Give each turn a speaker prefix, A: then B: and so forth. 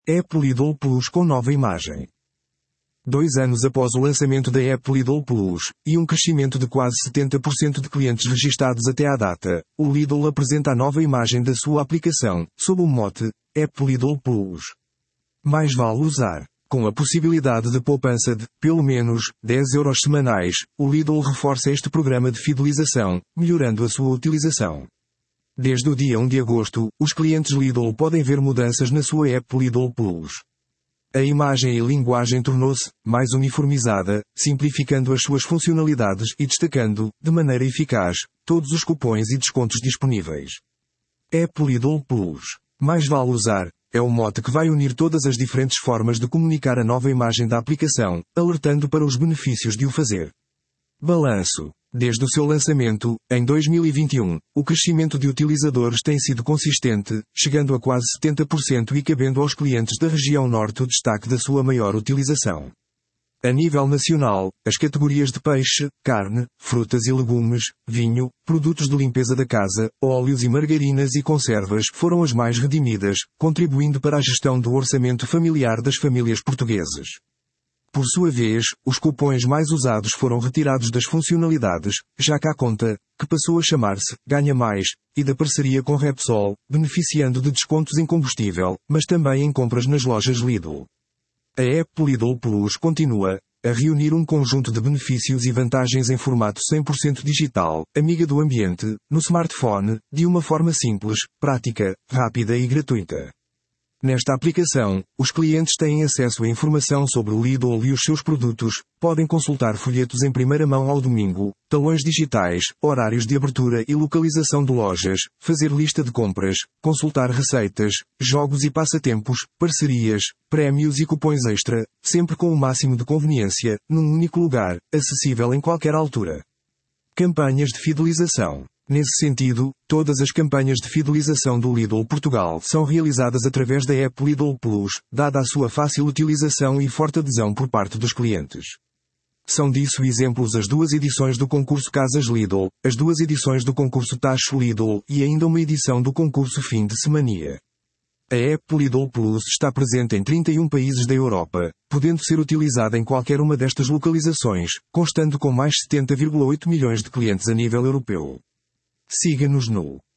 A: Apple Lidl Plus com nova imagem. 2 anos após o lançamento da Apple Lidl Plus, e um crescimento de quase 70% de clientes registados até à data, o Lidl apresenta a nova imagem da sua aplicação, sob o mote Apple Lidl Plus. Mais vale usar. Com a possibilidade de poupança de, pelo menos, 10 euros semanais, o Lidl reforça este programa de fidelização, melhorando a sua utilização. Desde o dia 1 de agosto, os clientes Lidl podem ver mudanças na sua App Lidl Plus. A imagem e linguagem tornou-se mais uniformizada, simplificando as suas funcionalidades e destacando, de maneira eficaz, todos os cupons e descontos disponíveis. App Lidl Plus. Mais vale usar, é o mote que vai unir todas as diferentes formas de comunicar a nova imagem da aplicação, alertando para os benefícios de o fazer. Balanço. Desde o seu lançamento, em 2021, o crescimento de utilizadores tem sido consistente, chegando a quase 70% e cabendo aos clientes da região norte o destaque da sua maior utilização. A nível nacional, as categorias de peixe, carne, frutas e legumes, vinho, produtos de limpeza da casa, óleos e margarinas e conservas foram as mais redimidas, contribuindo para a gestão do orçamento familiar das famílias portuguesas. Por sua vez, os cupons mais usados foram retirados das funcionalidades, já que a conta, que passou a chamar-se Ganha Mais, e da parceria com Repsol, beneficiando de descontos em combustível, mas também em compras nas lojas Lidl. A App Lidl Plus continua a reunir um conjunto de benefícios e vantagens em formato 100% digital, amiga do ambiente, no smartphone, de uma forma simples, prática, rápida e gratuita. Nesta aplicação, os clientes têm acesso a informação sobre o Lidl e os seus produtos, podem consultar folhetos em primeira mão ao domingo, talões digitais, horários de abertura e localização de lojas, fazer lista de compras, consultar receitas, jogos e passatempos, parcerias, prémios e cupons extra, sempre com o máximo de conveniência, num único lugar, acessível em qualquer altura. Campanhas de fidelização. Nesse sentido, todas as campanhas de fidelização do Lidl Portugal são realizadas através da App Lidl Plus, dada a sua fácil utilização e forte adesão por parte dos clientes. São disso exemplos as 2 edições do concurso Casas Lidl, as 2 edições do concurso Tacho Lidl e ainda uma edição do concurso Fim de Semania. A App Lidl Plus está presente em 31 países da Europa, podendo ser utilizada em qualquer uma destas localizações, constando com mais 70,8 milhões de clientes a nível europeu. Siga-nos no